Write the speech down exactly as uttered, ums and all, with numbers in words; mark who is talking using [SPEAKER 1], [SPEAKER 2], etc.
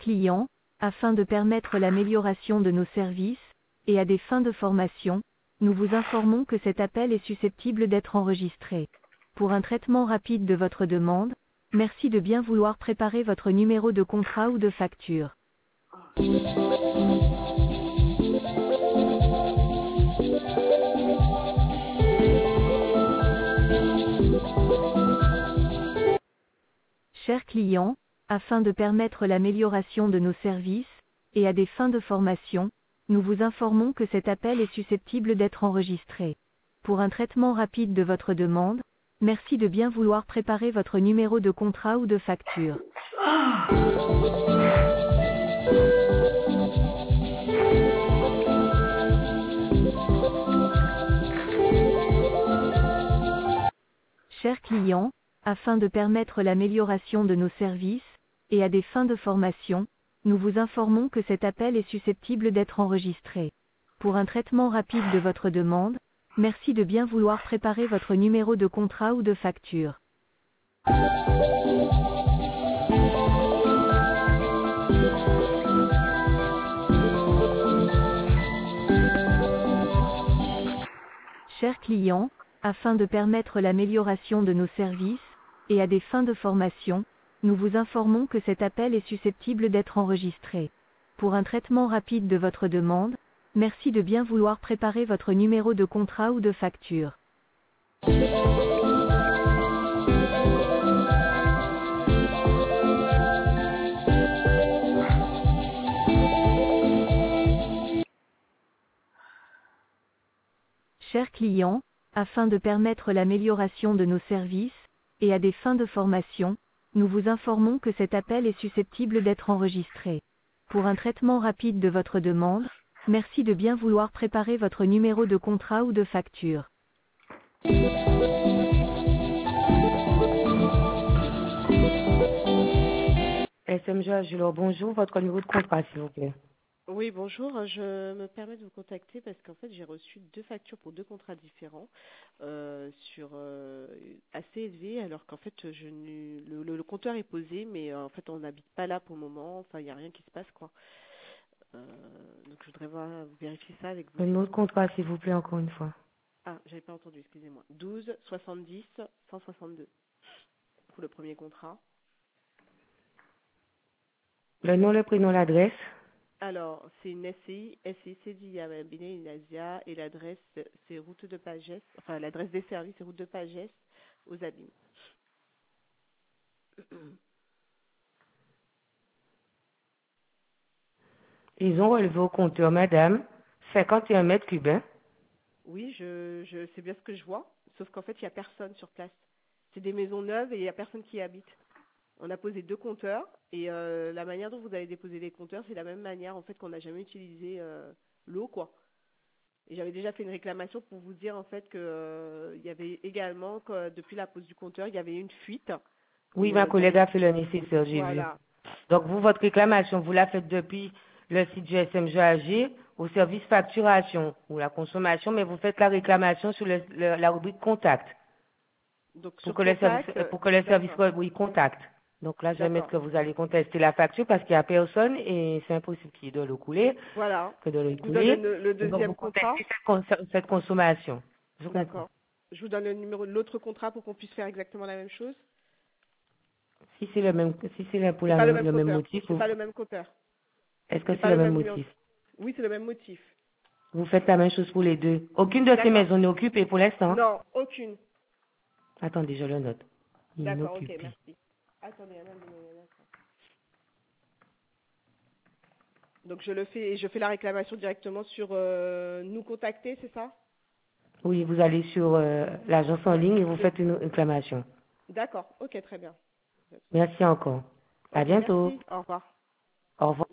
[SPEAKER 1] client, afin de permettre l'amélioration de nos services, et à des fins de formation, nous vous informons que cet appel est susceptible d'être enregistré. Pour un traitement rapide de votre demande, merci de bien vouloir préparer votre numéro de contrat ou de facture. Chers clients, afin de permettre l'amélioration de nos services, et à des fins de formation, nous vous informons que cet appel est susceptible d'être enregistré. Pour un traitement rapide de votre demande, merci de bien vouloir préparer votre numéro de contrat ou de facture. Chers clients, afin de permettre l'amélioration de nos services, et à des fins de formation, nous vous informons que cet appel est susceptible d'être enregistré. Pour un traitement rapide de votre demande, merci de bien vouloir préparer votre numéro de contrat ou de facture. Chers clients, afin de permettre l'amélioration de nos services, et à des fins de formation, nous vous informons que cet appel est susceptible d'être enregistré. Pour un traitement rapide de votre demande, merci de bien vouloir préparer votre numéro de contrat ou de facture. Chers clients, afin de permettre l'amélioration de nos services, et à des fins de formation, nous vous informons que cet appel est susceptible d'être enregistré. Pour un traitement rapide de votre demande, merci de bien vouloir préparer votre numéro de contrat ou de facture.
[SPEAKER 2] S M G Agilor, bonjour, votre numéro de contrat, s'il vous plaît.
[SPEAKER 3] Oui, bonjour. Je me permets de vous contacter parce qu'en fait, j'ai reçu deux factures pour deux contrats différents euh, sur euh, assez élevés, alors qu'en fait, je n'ai- le, le, le compteur est posé, mais euh, en fait, on n'habite pas là pour le moment. Enfin, il n'y a rien qui se passe, quoi. Euh, donc, je voudrais voir, vérifier ça avec vous.
[SPEAKER 2] Le numéro de contrat, s'il vous plaît, encore une fois.
[SPEAKER 3] Ah, j'avais pas entendu, excusez-moi. douze soixante-dix cent soixante-deux pour le premier contrat.
[SPEAKER 2] Le nom, le prénom, l'adresse.
[SPEAKER 3] Alors, c'est une S C I, S C I C D I A Béné Inasia, et l'adresse, c'est route de Pagès, enfin, l'adresse des services, c'est route de Pagès, aux Abîmes.
[SPEAKER 2] Ils ont relevé au compteur, madame, cinquante et un mètres cubes, hein.
[SPEAKER 3] Oui, je, je c'est bien ce que je vois, sauf qu'en fait, il n'y a personne sur place. C'est des maisons neuves et il n'y a personne qui y habite. On a posé deux compteurs, et euh, la manière dont vous avez déposé les compteurs, c'est la même manière, en fait, qu'on n'a jamais utilisé euh, l'eau, quoi. Et j'avais déjà fait une réclamation pour vous dire, en fait, que euh, il y avait également, que depuis la pose du compteur, il y avait une fuite.
[SPEAKER 2] Oui,
[SPEAKER 3] Et
[SPEAKER 2] ma
[SPEAKER 3] euh,
[SPEAKER 2] collègue
[SPEAKER 3] j'avais...
[SPEAKER 2] a fait le nécessaire, j'ai vu.
[SPEAKER 3] Voilà.
[SPEAKER 2] Donc, vous, votre réclamation, vous la faites depuis le site du S M G A G au service facturation ou la consommation, mais vous faites la réclamation sur le- le- la rubrique contact.
[SPEAKER 3] Donc,
[SPEAKER 2] Pour
[SPEAKER 3] sur
[SPEAKER 2] que le service,
[SPEAKER 3] contact,
[SPEAKER 2] euh,
[SPEAKER 3] euh,
[SPEAKER 2] pour que le service,
[SPEAKER 3] d'accord,
[SPEAKER 2] oui, contacte. Donc là, je vais mettre
[SPEAKER 3] d'accord.
[SPEAKER 2] que vous allez contester la facture parce qu'il n'y a personne et c'est impossible qu'il doit le couler,
[SPEAKER 3] Voilà.
[SPEAKER 2] que de le
[SPEAKER 3] Je vous donne
[SPEAKER 2] couler.
[SPEAKER 3] le, le
[SPEAKER 2] Et donc,
[SPEAKER 3] deuxième
[SPEAKER 2] vous
[SPEAKER 3] contrat.
[SPEAKER 2] contestez cette, cons- cette consommation. Je comprends.
[SPEAKER 3] D'accord. Je vous donne le numéro de l'autre contrat pour qu'on puisse faire exactement la même chose.
[SPEAKER 2] Si c'est le même, si c'est le- pour
[SPEAKER 3] C'est
[SPEAKER 2] la
[SPEAKER 3] pas le
[SPEAKER 2] même-
[SPEAKER 3] même
[SPEAKER 2] le même
[SPEAKER 3] compteur.
[SPEAKER 2] motif,
[SPEAKER 3] C'est
[SPEAKER 2] vous-
[SPEAKER 3] pas le même compteur.
[SPEAKER 2] est-ce que
[SPEAKER 3] C'est
[SPEAKER 2] c'est
[SPEAKER 3] pas
[SPEAKER 2] le
[SPEAKER 3] le
[SPEAKER 2] même
[SPEAKER 3] même numéro.
[SPEAKER 2] motif?
[SPEAKER 3] Oui, c'est le même motif.
[SPEAKER 2] Vous faites la même chose pour les deux. Aucune de ces
[SPEAKER 3] D'accord.
[SPEAKER 2] maisons n'est occupée pour l'instant.
[SPEAKER 3] Non, aucune.
[SPEAKER 2] Attendez, je le note.
[SPEAKER 3] D'accord, ok,
[SPEAKER 2] Inoccupée.
[SPEAKER 3] merci. Attendez, Anna, donnez-moi un instant. Donc je le fais et je fais la réclamation directement sur euh, nous contacter, c'est ça?
[SPEAKER 2] Oui, vous allez sur euh, l'agence en ligne et vous
[SPEAKER 3] Le-
[SPEAKER 2] faites une réclamation.
[SPEAKER 3] D'accord, ok, très bien.
[SPEAKER 2] Merci encore. À
[SPEAKER 3] Ok,
[SPEAKER 2] bientôt.
[SPEAKER 3] merci. Au revoir.
[SPEAKER 2] Au revoir.